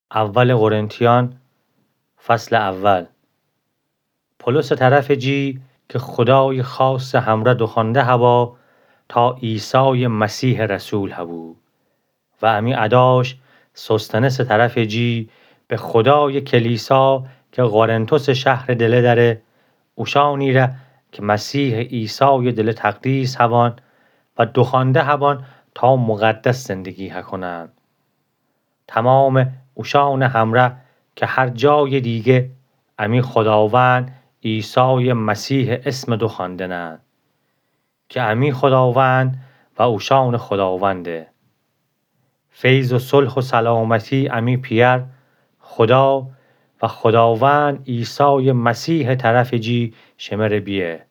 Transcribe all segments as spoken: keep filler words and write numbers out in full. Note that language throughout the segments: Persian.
اول قرنتیان فصل اول. پولس طرف جی که خدای خاص همره دخانده هوا تا عیسی مسیح رسول هبو و امی اداش سستنس طرف جی به خدای کلیسا که قرنتوس شهر دله داره اوشانی را که مسیح عیسی دل تقدیس هوان و دخانده هوان تا مقدس زندگی هکنن. تمام اوشان همره که هر جای دیگه امی خداوند عیسی مسیح اسم دو خواندنن که امی خداوند و اوشان خداونده. فیض و صلح و سلامتی امی پیر خدا و خداوند عیسی مسیح طرف جی شمر بیه.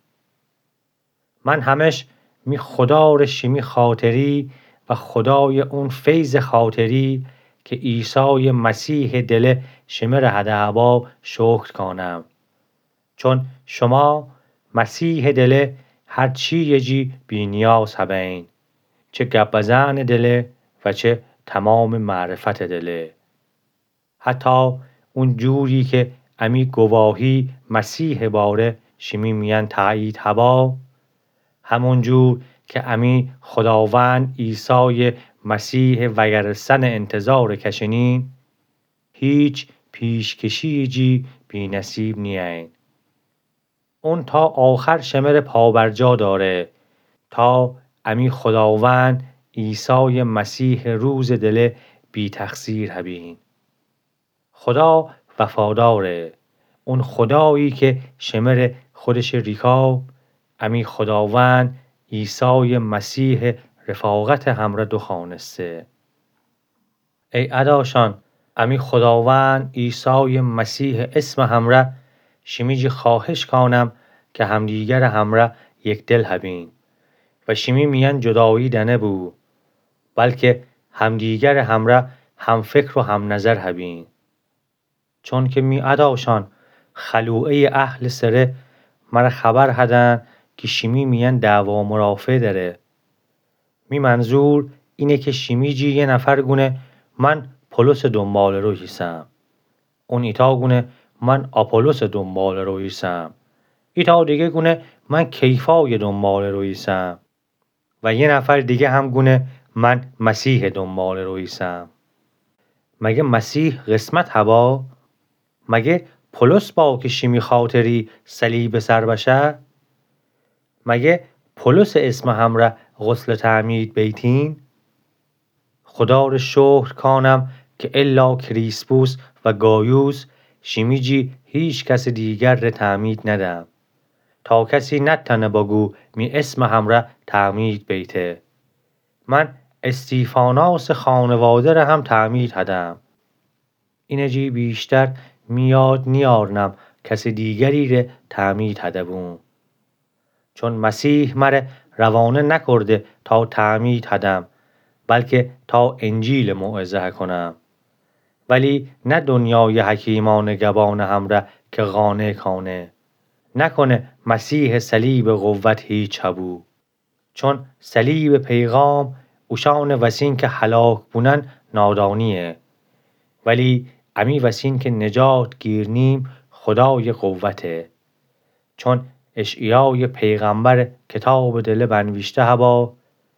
من همش می خدا رشمی خاطری و خدای اون فیض خاطری که عیسی مسیح دل شمر هده هوا شکر کنم. چون شما مسیح دل هر چی جی بی نیاز هبین، چه گبزن دل و چه تمام معرفت دل. حتی اون جوری که امی گواهی مسیح باره شمی میان تایید هوا، همون جور که امی خداوند عیسی مسیح وگرسن انتظار کشنین، هیچ پیشکشی جی بی نصیب نیین. اون تا آخر شمر پابرجا داره تا امی خداوند عیسی مسیح روز دل بی تقصیر هبین. خدا وفاداره، اون خدایی که شمر خودش ریکا امی خداوند عیسی مسیح رفاقت همره دو خوانسته. ای اداشان امی خداوند عیسی مسیح اسم همره شمیجی خواهش کنم که همدیگر همره یک دل هبین و شمی میان جدایی دنه بو، بلکه همدیگر همره هم فکر و هم نظر هبین. چون که می اداشان خلوعه اهل سره مر خبر هدن که شمی میان دعوا مرافع داره. می منظور اینه که شمیجی یه نفر گونه من پولس دنبال رو هیسم، اون ایتا گونه من آپولوس دنبال رو هیسم، ایتا دیگه گونه من کیفای دنبال رو هیسم و یه نفر دیگه هم گونه من مسیح دنبال رو هیسم. مگه مسیح قسمت هوا؟ مگه پولس با که شمی خاطری صلیب سر بشه؟ مگه پولس اسم همره غسل تعمید بیتین؟ خدا رو شکر کنم که الا کریسپوس و گایوس شمیجی هیچ کس دیگر رو تعمید ندم تا کسی نتنه بگو می اسم همره تعمید بیته. من استیفاناس خانواده رو هم تعمید هدم. اینه جی بیشتر میاد نیارنم کسی دیگری رو تعمید هده بون. چون مسیح مره روانه نکرده تا تعمید هدم، بلکه تا انجیل موعظه کنم. ولی نه دنیای حکیمان گبان همره که قانع کانه نکنه مسیح صلیب قوت هیچ هبو. چون صلیب پیغام اوشان وسین که هلاک بونن نادانیه، ولی امی وسین که نجات گیرنیم خدای قوته. چون اشعیای پیغمبر کتاب دل بنوشته هوا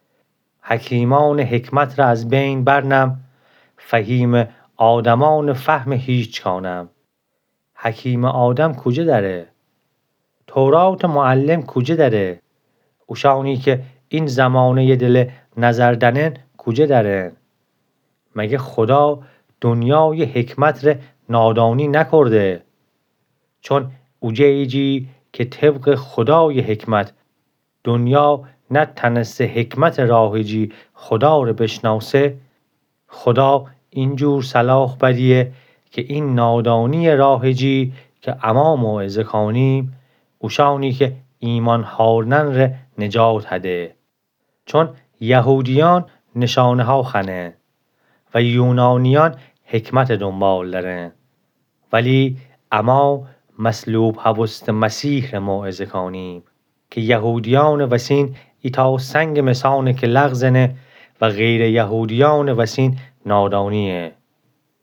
حکیمان حکمت را از بین برنم، فهیم آدمان فهم هیچ کانم. حکیم آدم کجا داره؟ تورات معلم کجا داره؟ اوشانی که این زمانه دل نظر دنن کجا داره؟ مگه خدا دنیای حکمت را نادانی نکرده؟ چون اوجیجی که طبق خدای حکمت دنیا نه تنسته حکمت راهجی خدا رو بشناسه، خدا اینجور صلاح بدیه که این نادانی راهجی که اما موعظه کنیم اوشانی که ایمان هارنن ره نجات هده. چون یهودیان نشانه ها خنه و یونانیان حکمت دنبال دارن، ولی اما مصلوب هوست مسیح موعظه کنیم که یهودیان وسین ایتا سنگ مسانه که لغزنه و غیر یهودیان وسین نادانیه.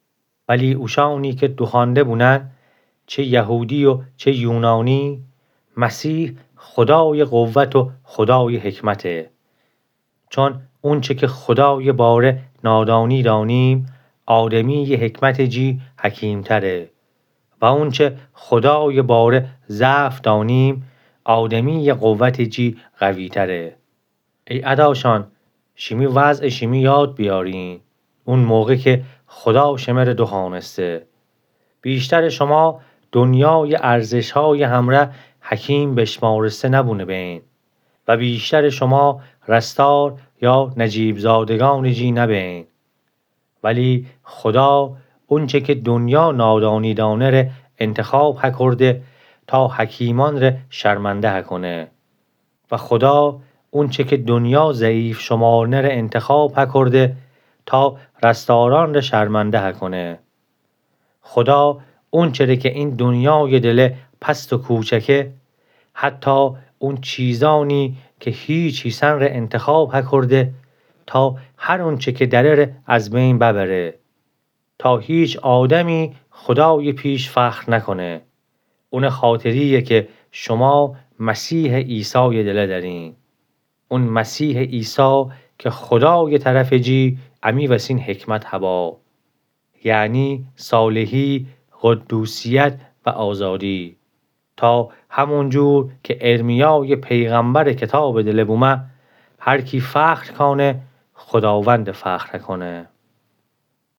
ولی اوشانی که دخوانده بونن، چه یهودی و چه یونانی، مسیح خدای قوت و خدای حکمته. چون اون چه که خدای باره نادانی دانیم، آدمی حکمت جی حکیم تره. و اون چه خدای باره ضعف دانیم، آدمی قوت جی قوی تره. ای اداشان، شیمی وضع شیمی یاد بیارین، اون موقع که خدا شمر دخوانسته. بیشتر شما دنیای ارزش های همره حکیم بشمارسته نبونه بین، و بیشتر شما رستار یا نجیب زادگان جی نبین. ولی خدا اون چه که دنیا نادانی دانه ره انتخاب هکرده تا حکیمان ره شرمنده هکنه. و خدا اون چه که دنیا ضعیف شمارنه ره انتخاب هکرده تا رستاران ره شرمنده هکنه. خدا اون چه که این دنیای دله پست و کوچکه، حتی اون چیزانی که هیچ ایسن ره انتخاب هکرده تا هر اون چه که دره ره از بین ببره، تا هیچ آدمی خدای پیش فخر نکنه. اون خاطریه که شما مسیح عیسی دله دارین. اون مسیح عیسی که خدای طرف جی امی وسین حکمت هبا، یعنی صالحی، قدوسیت و آزادی. تا همون جور که ارمیای پیغمبر کتاب دله بومه، هر کی فخر کنه خداوند فخر کنه.